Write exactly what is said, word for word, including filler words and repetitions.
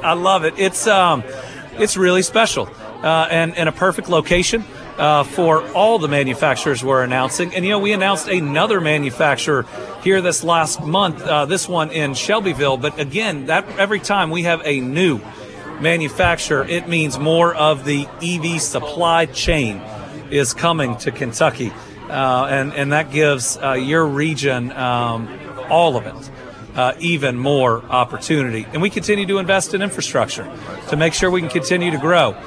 I love it. It's um, it's really special uh, and, and a perfect location uh, for all the manufacturers we're announcing. And, you know, we announced another manufacturer here this last month, uh, this one in Shelbyville. But, again, that every time we have a new manufacturer, it means more of the E V supply chain is coming to Kentucky. Uh, and, and that gives uh, your region, um, all of it, uh, even more opportunity. And we continue to invest in infrastructure to make sure we can continue to grow.